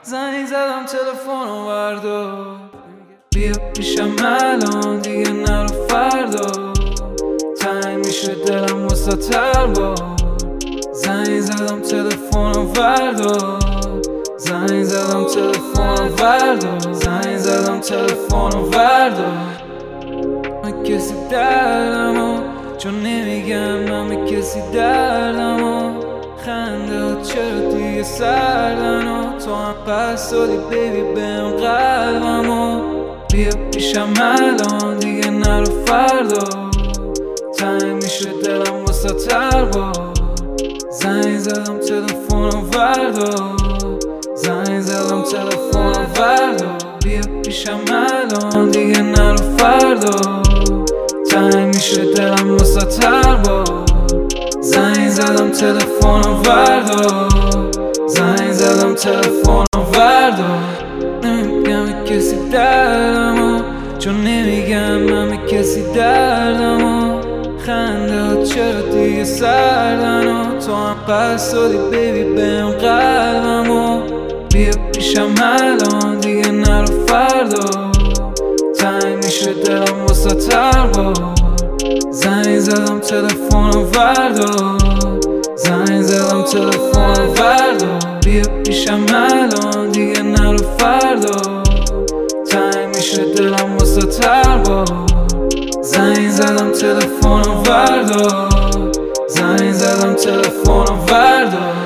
زنگ زدم تلفنو بردار، بیا پیشم الان دیگه نرو فردا، تنگ میشه دلم واسه بار. زنگ زدم تلفنو بردار، زنگ زدم تلفنو بردار، زنگ زدم تلفنو بردار. من کسی دردمو چون نمیگم، من به کسی دردمو خنده ها چرا دیگه سردن و تو هم پس دادی بیبی بهم قلبمو. بیا پیشم الان دیگه نرو فردا، تنگ میشه دلم واسه بار. زنگ زدم تلفنو بردار، زنگ زدم تلفنو بردار. بیا پیشم الان دیگه نرو فردا، تنگ میشه دلم واسه بار. زنگ زدم تلفنو بردار، زنگ زدم تلفنو بردار. نمیگم به کسی دردمو چون نمیگم، من به کسی دردمو خنده ها چرا دیگه سردن و تو هم پس دادی بیبی بهم قلبمو. بیا پیشم الان دیگه نرو فردا، تنگ میشه دلم واسه بار. زنگ زدم تلفنو بردار، زنگ زدم تلفنو بردار. بیا پیشم الان دیگه نرو فردا، تنگ میشه دلم واسه بار. زنگ زدم تلفنو بردار، زنگ زدم تلفنو بردار.